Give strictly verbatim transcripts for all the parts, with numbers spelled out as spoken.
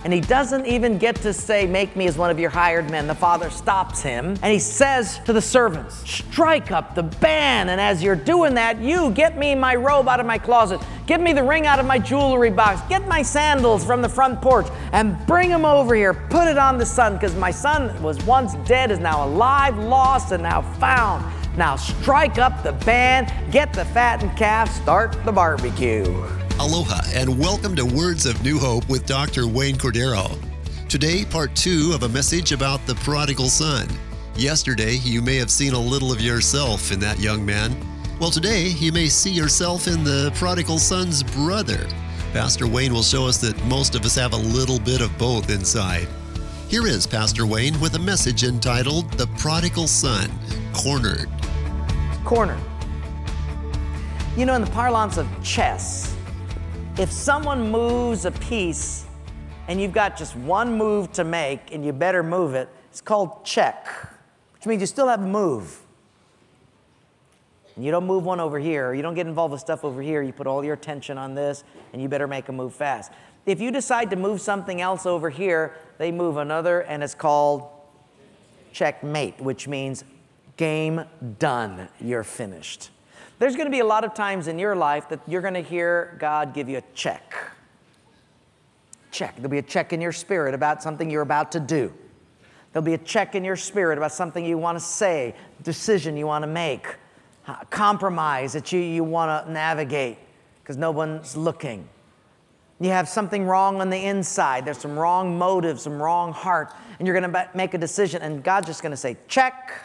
And he doesn't even get to say, make me as one of your hired men. The father stops him and he says to the servants, strike up the band. And as you're doing that, you get me my robe out of my closet. Get me the ring out of my jewelry box. Get my sandals from the front porch and bring them over here. Put it on the son, because my son was once dead, is now alive, lost, and now found. Now strike up the band, get the fattened calf, start the barbecue. Aloha and welcome to Words of New Hope with Doctor Wayne Cordero. Today, part two of a message about the prodigal son. Yesterday, you may have seen a little of yourself in that young man. Well, today, you may see yourself in the prodigal son's brother. Pastor Wayne will show us that most of us have a little bit of both inside. Here is Pastor Wayne with a message entitled, The Prodigal Son, Cornered. Cornered. You know, in the parlance of chess, if someone moves a piece and you've got just one move to make and you better move it, it's called check, which means you still have a move. And you don't move one over here, or you don't get involved with stuff over here. You put all your attention on this and you better make a move fast. If you decide to move something else over here, they move another and it's called checkmate, which means game done, you're finished. There's going to be a lot of times in your life that you're going to hear God give you a check. Check. There'll be a check in your spirit about something you're about to do. There'll be a check in your spirit about something you want to say, decision you want to make, compromise that you, you want to navigate because no one's looking. You have something wrong on the inside. There's some wrong motive, some wrong heart, and you're going to make a decision, and God's just going to say, check.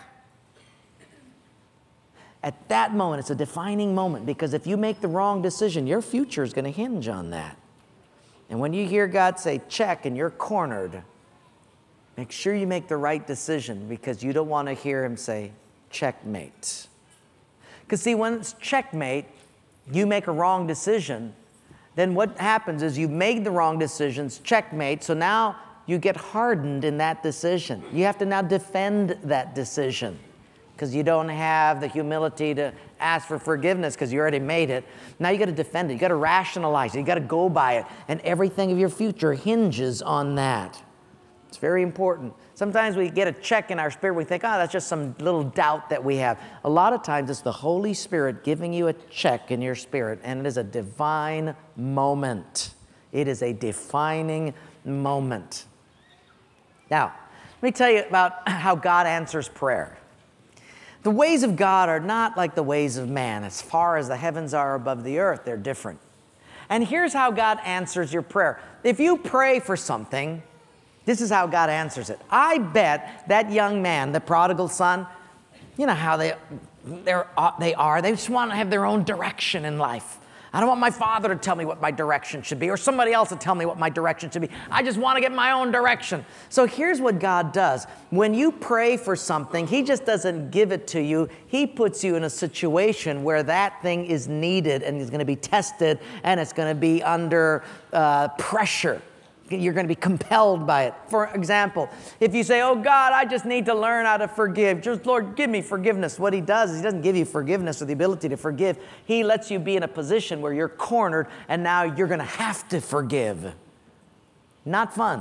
At that moment, it's a defining moment, because if you make the wrong decision, your future is going to hinge on that. And when you hear God say, check, and you're cornered, make sure you make the right decision, because you don't want to hear him say, checkmate. Because see, when it's checkmate, you make a wrong decision, then what happens is you've made the wrong decisions, checkmate, so now you get hardened in that decision. You have to now defend that decision, because you don't have the humility to ask for forgiveness because you already made it. Now you got to defend it. You got to rationalize it. You got to go by it. And everything of your future hinges on that. It's very important. Sometimes we get a check in our spirit. We think, oh, that's just some little doubt that we have. A lot of times it's the Holy Spirit giving you a check in your spirit, and it is a divine moment. It is a defining moment. Now, let me tell you about how God answers prayer. The ways of God are not like the ways of man. As far as the heavens are above the earth, they're different. And here's how God answers your prayer. If you pray for something, this is how God answers it. I bet that young man, the prodigal son, you know how they, they're, they are. They just want to have their own direction in life. I don't want my father to tell me what my direction should be, or somebody else to tell me what my direction should be. I just want to get my own direction. So here's what God does. When you pray for something, he just doesn't give it to you. He puts you in a situation where that thing is needed and is going to be tested, and it's going to be under uh, pressure. You're going to be compelled by it. For example, if you say, oh, God, I just need to learn how to forgive. Just, Lord, give me forgiveness. What he does is he doesn't give you forgiveness or the ability to forgive. He lets you be in a position where you're cornered, and now you're going to have to forgive. Not fun.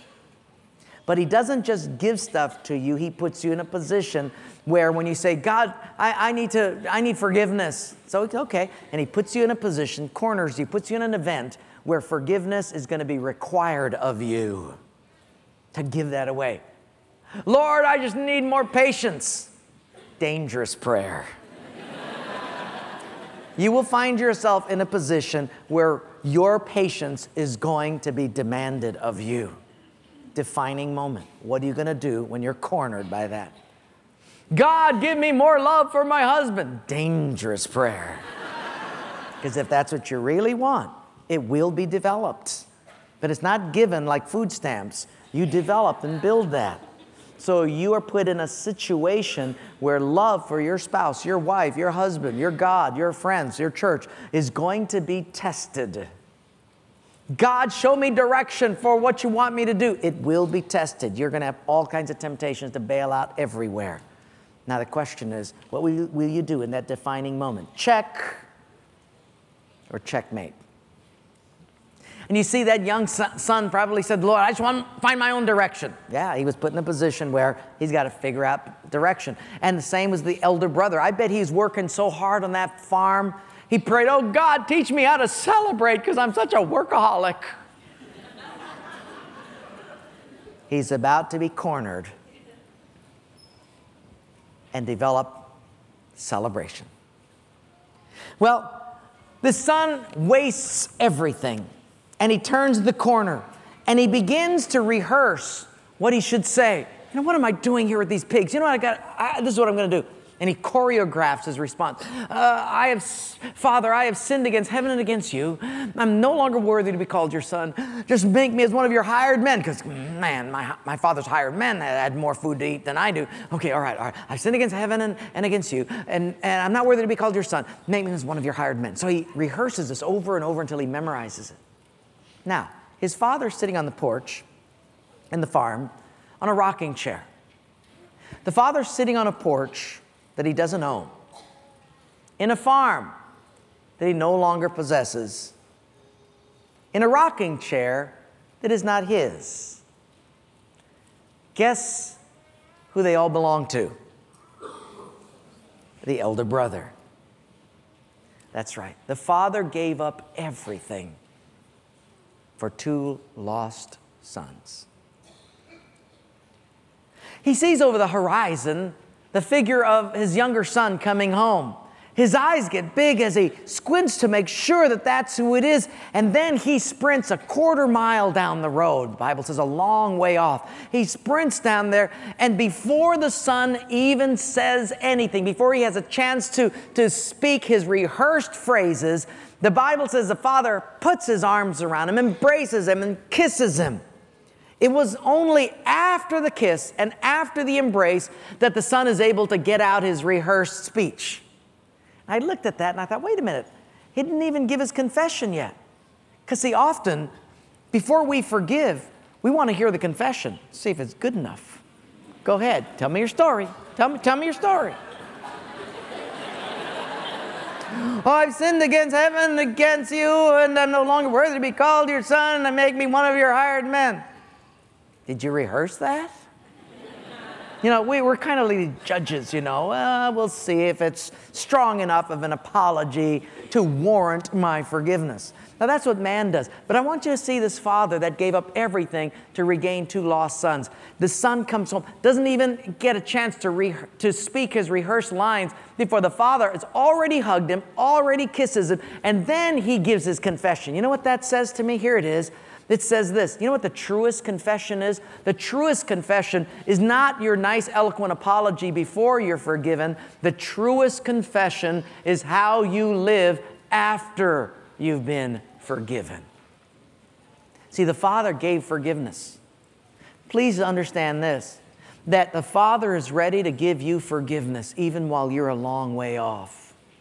But he doesn't just give stuff to you. He puts you in a position where when you say, God, I, I need to, I need forgiveness. So, okay. And he puts you in a position, corners you, puts you in an event where forgiveness is going to be required of you to give that away. Lord, I just need more patience. Dangerous prayer. You will find yourself in a position where your patience is going to be demanded of you. Defining moment. What are you going to do when you're cornered by that? God, give me more love for my husband. Dangerous prayer. Because if that's what you really want, it will be developed. But it's not given like food stamps. You develop and build that. So you are put in a situation where love for your spouse, your wife, your husband, your God, your friends, your church is going to be tested. God, show me direction for what you want me to do. It will be tested. You're going to have all kinds of temptations to bail out everywhere. Now the question is, what will you, will you do in that defining moment? Check or checkmate? And you see that young son probably said, Lord, I just want to find my own direction. Yeah, he was put in a position where he's got to figure out direction. And the same was the elder brother. I bet he's working so hard on that farm. He prayed, oh, God, teach me how to celebrate because I'm such a workaholic. He's about to be cornered and develop celebration. Well, the son wastes everything, and he turns the corner, and he begins to rehearse what he should say. You know, what am I doing here with these pigs? You know what I got? I, this is what I'm going to do. And he choreographs his response. Uh, I have, Father, I have sinned against heaven and against you. I'm no longer worthy to be called your son. Just make me as one of your hired men. Because, man, my, my father's hired men had more food to eat than I do. Okay, all right, all right. I've sinned against heaven and, and against you. And, and I'm not worthy to be called your son. Make me as one of your hired men. So he rehearses this over and over until he memorizes it. Now, his father's sitting on the porch in the farm on a rocking chair. The father's sitting on a porch that he doesn't own, in a farm that he no longer possesses, in a rocking chair that is not his. Guess who they all belong to? The elder brother. That's right. The father gave up everything for two lost sons. He sees over the horizon the figure of his younger son coming home. His eyes get big as he squints to make sure that that's who it is. And then he sprints a quarter mile down the road. The Bible says a long way off. He sprints down there, and before the son even says anything, before he has a chance to, to speak his rehearsed phrases, the Bible says the father puts his arms around him, embraces him, and kisses him. It was only after the kiss and after the embrace that the son is able to get out his rehearsed speech. I looked at that and I thought, wait a minute, he didn't even give his confession yet. Because see, often, before we forgive, we want to hear the confession, see if it's good enough. Go ahead, tell me your story. Tell me, tell me your story. Oh, I've sinned against heaven and against you, and I'm no longer worthy to be called your son, and make me one of your hired men. Did you rehearse that? You know, we, we're kind of like judges, you know. Uh, we'll see if it's strong enough of an apology to warrant my forgiveness. Now, that's what man does. But I want you to see this father that gave up everything to regain two lost sons. The son comes home, doesn't even get a chance to, re- to speak his rehearsed lines before the father has already hugged him, already kisses him, and then he gives his confession. You know what that says to me? Here it is. It says this. You know what the truest confession is? The truest confession is not your nice, eloquent apology before you're forgiven. The truest confession is how you live after you've been forgiven. See, the Father gave forgiveness. Please understand this, that the Father is ready to give you forgiveness even while you're a long way off.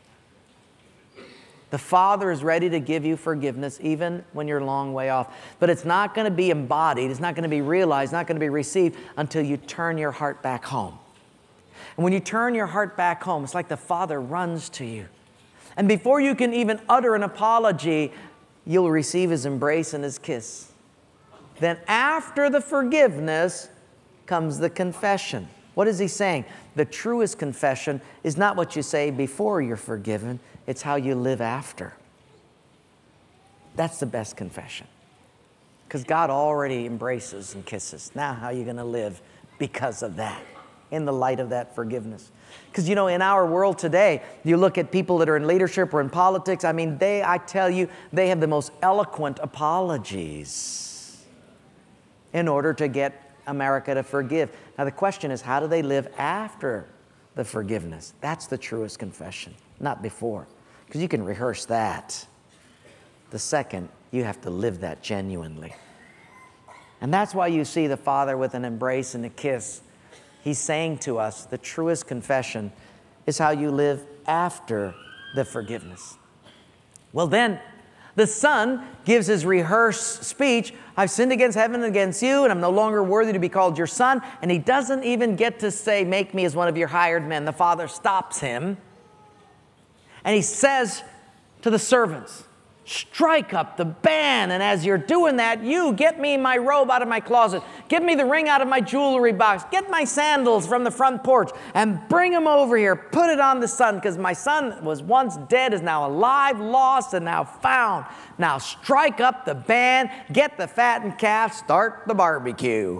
The Father is ready to give you forgiveness even when you're a long way off. But it's not going to be embodied. It's not going to be realized, not going to be received until you turn your heart back home. And when you turn your heart back home, it's like the Father runs to you. And before you can even utter an apology, you'll receive His embrace and His kiss. Then after the forgiveness comes the confession. What is He saying? The truest confession is not what you say before you're forgiven. It's how you live after. That's the best confession. Because God already embraces and kisses. Now how are you going to live because of that, in the light of that forgiveness? Because, you know, in our world today, you look at people that are in leadership or in politics, I mean, they, I tell you, they have the most eloquent apologies in order to get America to forgive. Now the question is, how do they live after the forgiveness? That's the truest confession, not before. Because you can rehearse that. The second, you have to live that genuinely. And that's why you see the Father with an embrace and a kiss. He's saying to us, the truest confession is how you live after the forgiveness. Well then, the Son gives his rehearsed speech, I've sinned against heaven and against you, and I'm no longer worthy to be called your son. And he doesn't even get to say, make me as one of your hired men. The Father stops him. And he says to the servants, Strike up the band, and as you're doing that, you get me my robe out of my closet, get me the ring out of my jewelry box, get my sandals from the front porch, and bring them over here. Put it on the son, because my son was once dead, is now alive, lost, and now found. Now strike up the band, get the fattened calf, start the barbecue.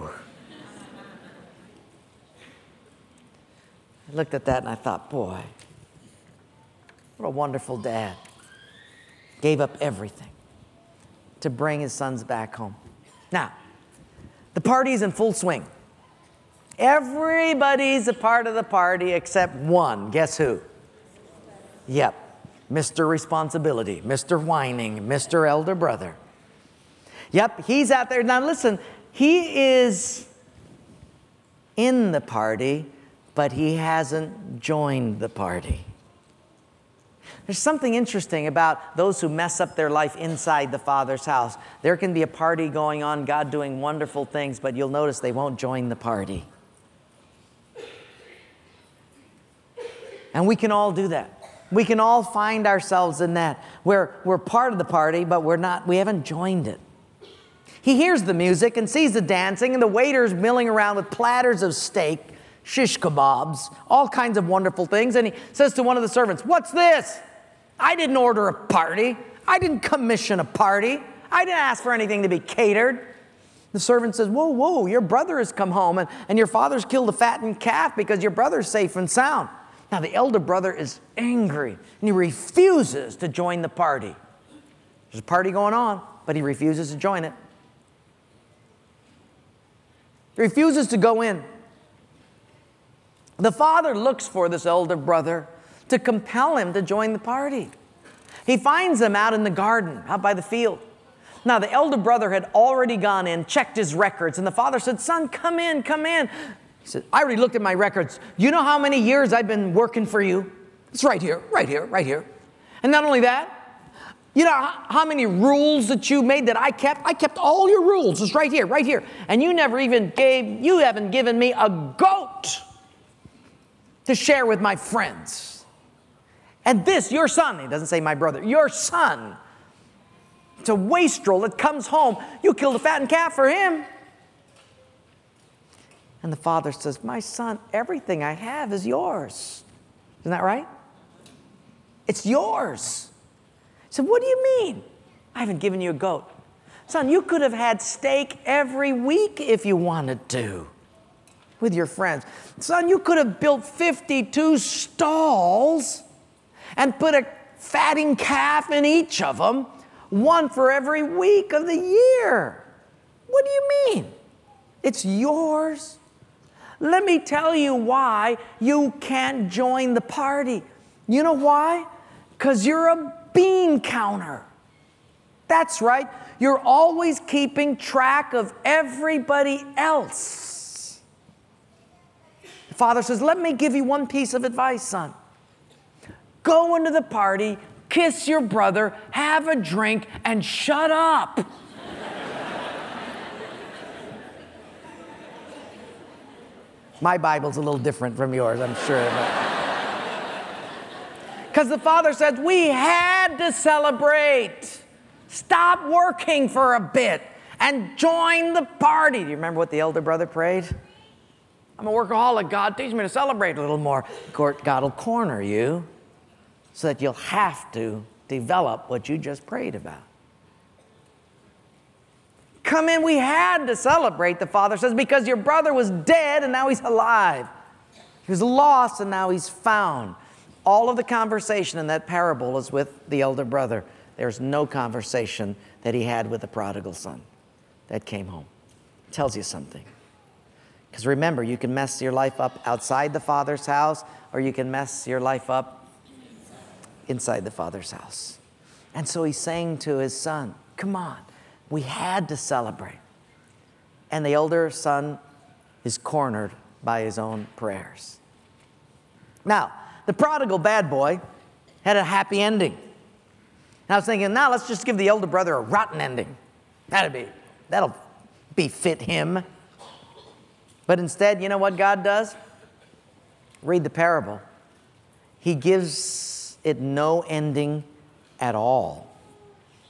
I looked at that and I thought, boy, what a wonderful dad. Gave up everything to bring his sons back home. Now, the party's in full swing. Everybody's a part of the party except one. Guess who? Yep, Mister Responsibility, Mister Whining, Mister Elder Brother. Yep, he's out there. Now listen, he is in the party, but he hasn't joined the party. There's something interesting about those who mess up their life inside the Father's house. There can be a party going on, God doing wonderful things, but you'll notice they won't join the party. And we can all do that. We can all find ourselves in that, where we're part of the party, but we're not, we haven't joined it. He hears the music and sees the dancing and the waiters milling around with platters of steak, shish kebabs, all kinds of wonderful things. And he says to one of the servants, "What's this? I didn't order a party. I didn't commission a party. I didn't ask for anything to be catered." The servant says, "Whoa, whoa, your brother has come home and, and your father's killed a fattened calf because your brother's safe and sound." Now the elder brother is angry and he refuses to join the party. There's a party going on, but he refuses to join it. He refuses to go in. The father looks for this elder brother to compel him to join the party. He finds him out in the garden, out by the field. Now, the elder brother had already gone in, checked his records, and the father said, "Son, come in, come in." He said, "I already looked at my records. You know how many years I've been working for you? It's right here, right here, right here. And not only that, you know how, how many rules that you made that I kept? I kept all your rules. It's right here, right here. And you never even gave, you haven't given me a goat to share with my friends. And this, your son," he doesn't say my brother, "your son, it's a wastrel that comes home. You killed a fattened calf for him." And the father says, "My son, everything I have is yours." Isn't that right? It's yours. He said, "What do you mean? I haven't given you a goat." "Son, you could have had steak every week if you wanted to with your friends. Son, you could have built fifty-two stalls and put a fatting calf in each of them, one for every week of the year. What do you mean? It's yours." Let me tell you why you can't join the party. You know why? Because you're a bean counter. That's right. You're always keeping track of everybody else. The father says, "Let me give you one piece of advice, son. Go into the party, kiss your brother, have a drink, and shut up." My Bible's a little different from yours, I'm sure. Because the father says, we had to celebrate. Stop working for a bit and join the party. Do you remember what the elder brother prayed? "I'm a workaholic. God, teach me to celebrate a little more." God will corner you so that you'll have to develop what you just prayed about. "Come in, we had to celebrate," the father says, "because your brother was dead and now he's alive. He was lost and now he's found." All of the conversation in that parable is with the elder brother. There's no conversation that he had with the prodigal son that came home. It tells you something. Because remember, you can mess your life up outside the Father's house, or you can mess your life up inside the Father's house. And so he's saying to his son, "Come on, we had to celebrate." And the elder son is cornered by his own prayers. Now, the prodigal bad boy had a happy ending. And I was thinking, now let's just give the elder brother a rotten ending. That'll be, that'll befit him. But instead, you know what God does? Read the parable. He gives it no ending at all.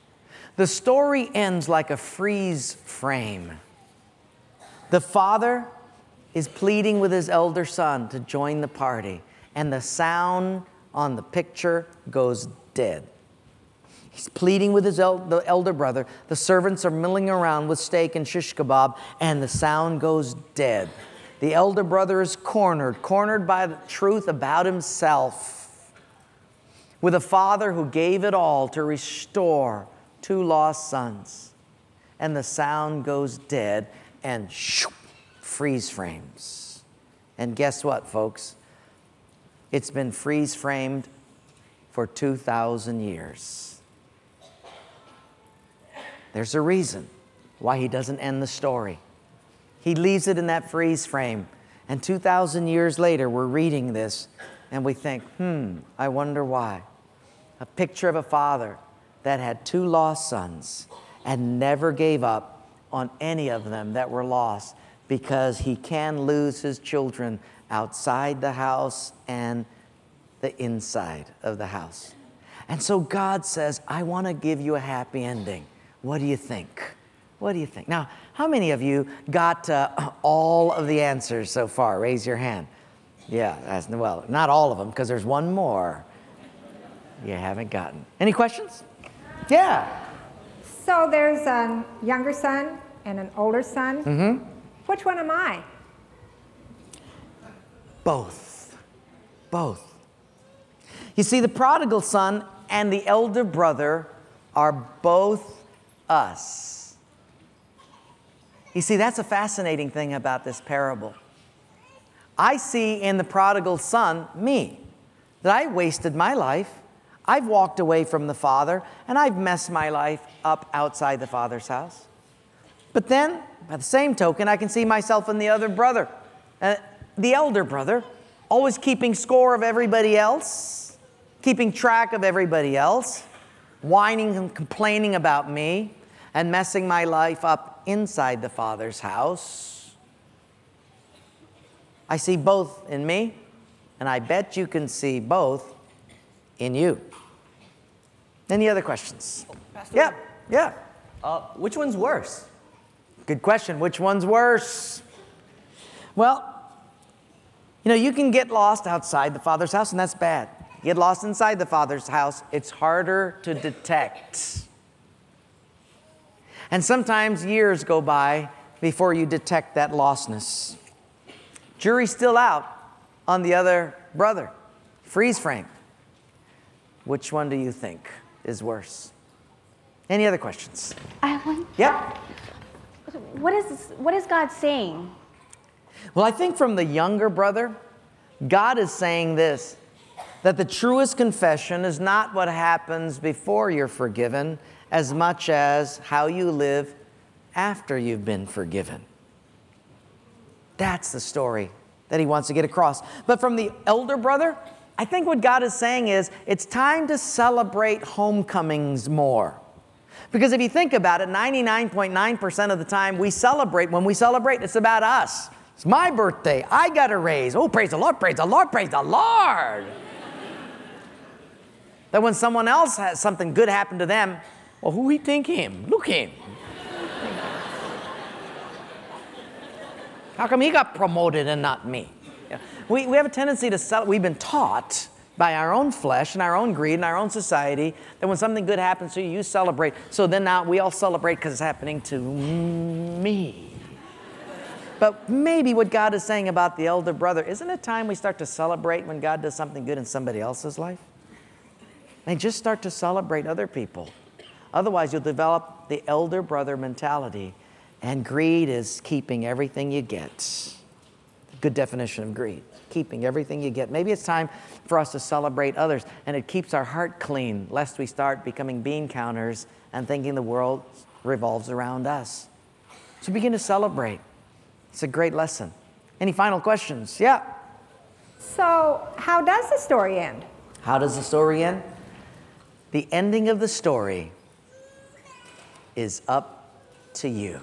The story ends like a freeze frame. The father is pleading with his elder son to join the party, and the sound on the picture goes dead. He's pleading with his el- the elder brother. The servants are milling around with steak and shish kebab, and the sound goes dead. The elder brother is cornered, cornered by the truth about himself. With a father who gave it all to restore two lost sons. And the sound goes dead, and shoo, freeze frames. And guess what, folks? It's been freeze framed for two thousand years. There's a reason why he doesn't end the story. He leaves it in that freeze frame. And two thousand years later, we're reading this and we think, hmm, I wonder why. A picture of a father that had two lost sons and never gave up on any of them that were lost, because he can lose his children outside the house and the inside of the house. And so God says, I want to give you a happy ending. What do you think? What do you think? Now, how many of you got uh, all of the answers so far? Raise your hand. Yeah, that's, well, not all of them, because there's one more you haven't gotten. Any questions? Yeah. So there's a younger son and an older son. Mm-hmm. Which one am I? Both. Both. You see, the prodigal son and the elder brother are both us. You see, that's a fascinating thing about this parable. I see in the prodigal son me, that I wasted my life. I've walked away from the Father, and I've messed my life up outside the Father's house. But then, by the same token, I can see myself in the other brother, uh, the elder brother, always keeping score of everybody else, keeping track of everybody else, whining and complaining about me, and messing my life up inside the Father's house. I see both in me, and I bet you can see both in you. Any other questions? Pastor, Yeah, yeah. Uh, which one's worse? Good question. Which one's worse? Well, you know, you can get lost outside the Father's house, and that's bad. You get lost inside the Father's house, it's harder to detect. And sometimes years go by before you detect that lostness. Jury's still out on the other brother. Freeze frame. Which one do you think is worse? Any other questions? I want. Yep. What is this, what is God saying? Well, I think from the younger brother, God is saying this, that the truest confession is not what happens before you're forgiven as much as how you live after you've been forgiven. That's the story that he wants to get across. But from the elder brother, I think what God is saying is it's time to celebrate homecomings more. Because if you think about it, ninety-nine point nine percent of the time we celebrate, when we celebrate, it's about us. It's my birthday. I got a raise. Oh, praise the Lord, praise the Lord, praise the Lord. That when someone else has something good happen to them, well, who we think him? Look him. How come he got promoted and not me? Yeah. We, we have a tendency to celebrate. We've been taught by our own flesh and our own greed and our own society that when something good happens to you, you celebrate. So then now we all celebrate because it's happening to me. But maybe what God is saying about the elder brother, isn't it time we start to celebrate when God does something good in somebody else's life? And just start to celebrate other people. Otherwise, you'll develop the elder brother mentality, and greed is keeping everything you get. Good definition of greed, keeping everything you get. Maybe it's time for us to celebrate others, and it keeps our heart clean, lest we start becoming bean counters and thinking the world revolves around us. So begin to celebrate. It's a great lesson. Any final questions? Yeah. So how does the story end? How does the story end? The ending of the story is up to you.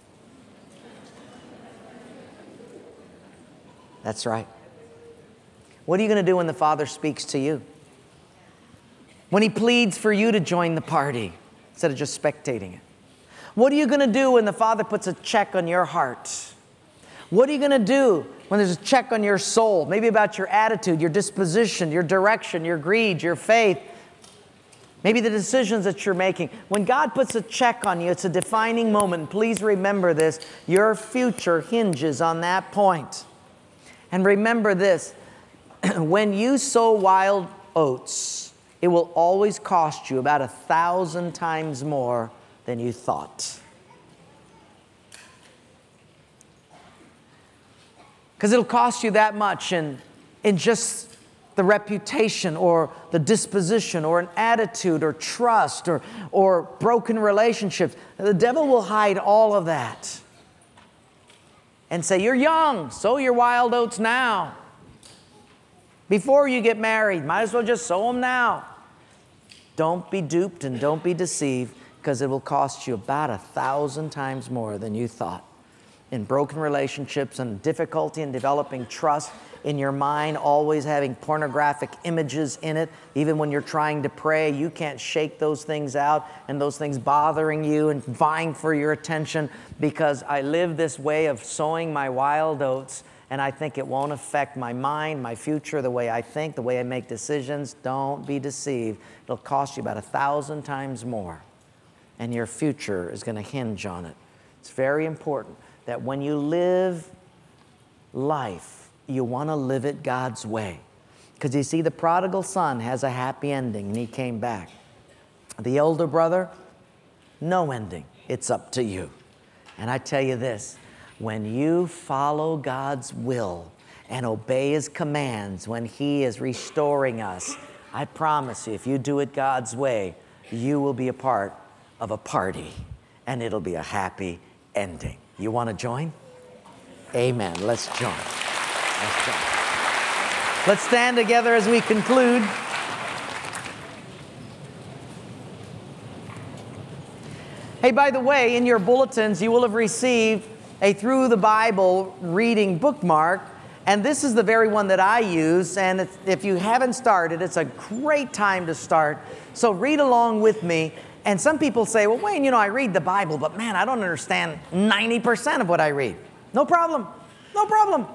That's right. What are you going to do when the Father speaks to you? When He pleads for you to join the party? instead of just spectating it? What are you going to do when the Father puts a check on your heart? What are you going to do when there's a check on your soul? Maybe about your attitude, your disposition, your direction, your greed, your faith. Maybe the decisions that you're making. When God puts a check on you, it's a defining moment. Please remember this. Your future hinges on that point. And remember this. When you sow wild oats, it will always cost you about a thousand times more than you thought. Because it'll cost you that much in, in just the reputation or the disposition or an attitude or trust or, or broken relationships. The devil will hide all of that and say, you're young, sow your wild oats now. Before you get married, might as well just sow them now. Don't be duped and don't be deceived, because it will cost you about a thousand times more than you thought. In broken relationships and difficulty in developing trust in your mind, always having pornographic images in it. Even when you're trying to pray, you can't shake those things out, and those things bothering you and vying for your attention, because I live this way of sowing my wild oats, and I think it won't affect my mind, my future, the way I think, the way I make decisions. Don't be deceived. It'll cost you about a thousand times more, and your future is going to hinge on it. It's very important that when you live life, you want to live it God's way. Because you see, the prodigal son has a happy ending, and he came back. The older brother, no ending. It's up to you. And I tell you this, when you follow God's will and obey His commands, when He is restoring us, I promise you, if you do it God's way, you will be a part of a party, and it'll be a happy ending. You want to join? Amen. Let's join. Let's join. Let's stand together as we conclude. Hey, by the way, in your bulletins, you will have received a Through the Bible reading bookmark, and this is the very one that I use, and it's, if you haven't started, it's a great time to start. So read along with me. And some people say, well, Wayne, you know, I read the Bible, but man, I don't understand ninety percent of what I read. No problem. No problem.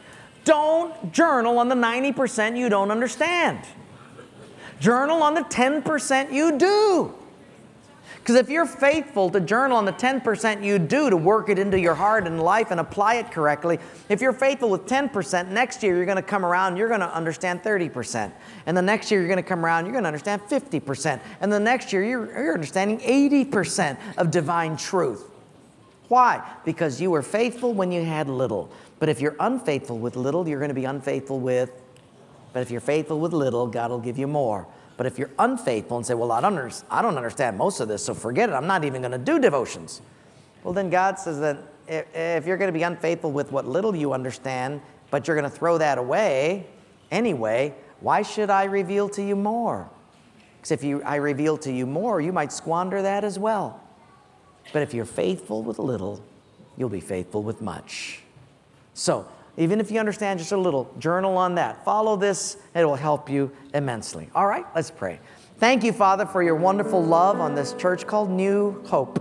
Don't journal on the ninety percent you don't understand. Journal on the ten percent you do. Because if you're faithful to journal on the ten percent you do, to work it into your heart and life and apply it correctly, if you're faithful with ten percent, next year you're going to come around, you're going to understand thirty percent. And the next year you're going to come around, you're going to understand fifty percent. And the next year you're, you're understanding eighty percent of divine truth. Why? Because you were faithful when you had little. But if you're unfaithful with little, you're going to be unfaithful with, but if you're faithful with little, God will give you more. But if you're unfaithful and say, well, I don't, under- I don't understand most of this, so forget it. I'm not even going to do devotions. Well, then God says that if, if you're going to be unfaithful with what little you understand, but you're going to throw that away anyway, why should I reveal to you more? Because if you, I reveal to you more, you might squander that as well. But if you're faithful with little, you'll be faithful with much. So, even if you understand just a little, journal on that. Follow this. It will help you immensely. All right, let's pray. Thank you, Father, for your wonderful love on this church called New Hope.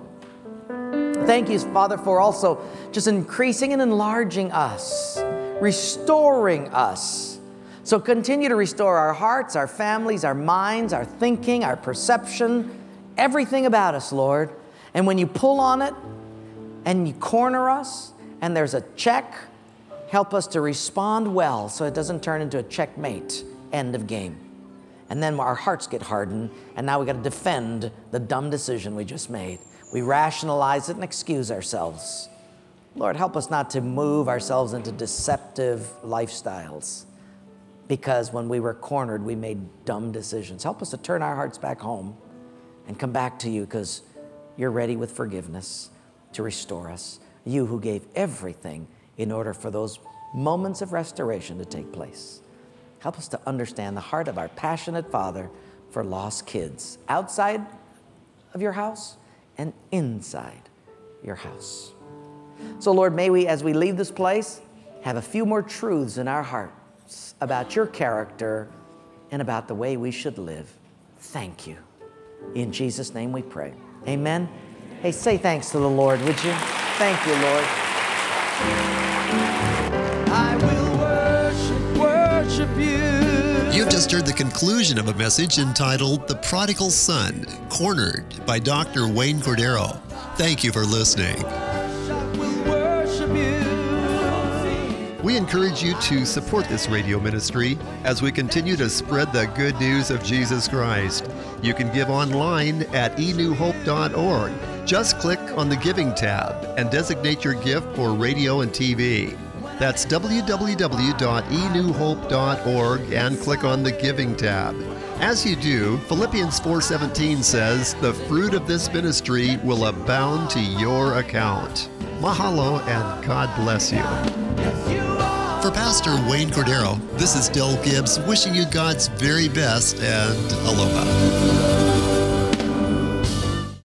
Thank you, Father, for also just increasing and enlarging us, restoring us. So continue to restore our hearts, our families, our minds, our thinking, our perception, everything about us, Lord. And when you pull on it and you corner us and there's a check, help us to respond well so it doesn't turn into a checkmate, end of game. And then our hearts get hardened, and now we got to defend the dumb decision we just made. We rationalize it and excuse ourselves. Lord, help us not to move ourselves into deceptive lifestyles, because when we were cornered, we made dumb decisions. Help us to turn our hearts back home and come back to you, because you're ready with forgiveness to restore us. You who gave everything in order for those moments of restoration to take place. Help us to understand the heart of our passionate Father for lost kids outside of your house and inside your house. So Lord, may we, as we leave this place, have a few more truths in our hearts about your character and about the way we should live. Thank you. In Jesus' name we pray. Amen? Hey, say thanks to the Lord, would you? Thank you, Lord. I will worship, worship you. You've just heard the conclusion of a message entitled The Prodigal Son, Cornered by Doctor Wayne Cordero. Thank you for listening. We encourage you to support this radio ministry as we continue to spread the good news of Jesus Christ. You can give online at e new hope dot org. Just click on the Giving tab and designate your gift for radio and T V. That's w w w dot e new hope dot org and click on the Giving tab. As you do, Philippians four seventeen says, "The fruit of this ministry will abound to your account." Mahalo and God bless you. For Pastor Wayne Cordero, this is Del Gibbs wishing you God's very best and aloha.